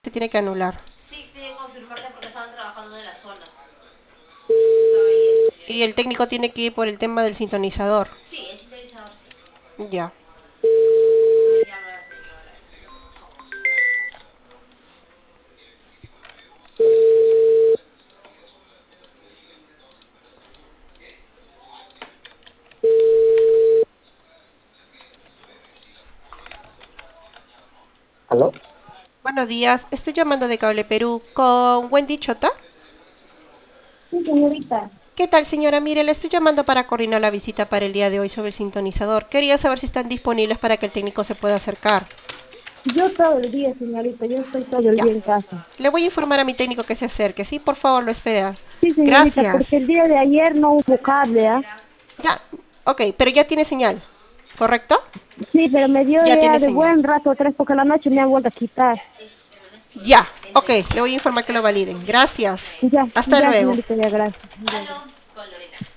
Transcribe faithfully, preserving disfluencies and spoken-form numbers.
Se tiene que anular. Sí, tiene que confirmarse porque estaban trabajando en la zona. Y el técnico tiene que ir por el tema del sintonizador. Sí, el sintonizador sí. Ya. Me llama la señora. ¿Aló? Buenos días. Estoy llamando de Cable Perú con Wendy Chota. Sí, señorita. ¿Qué tal, señora? Mire, le estoy llamando para coordinar la visita para el día de hoy sobre el sintonizador. Quería saber si están disponibles para que el técnico se pueda acercar. Yo todo el día, señorita, yo estoy todo el Ya. día en casa. Le voy a informar a mi técnico que se acerque. Sí, por favor, lo espera. Sí, señorita, Gracias. porque el día de ayer no hubo cable, ¿ah? Ya. Ok, pero ya tiene señal. ¿Correcto? Sí, pero me dio Ya ya tiene de señal. buen rato atrás porque a la noche me han vuelto a quitar. Ya. Ok, le voy a informar que lo validen. Gracias. Ya, Hasta ya, luego. señorita, ya, gracias. Ya, gracias. Aló, con Lorena.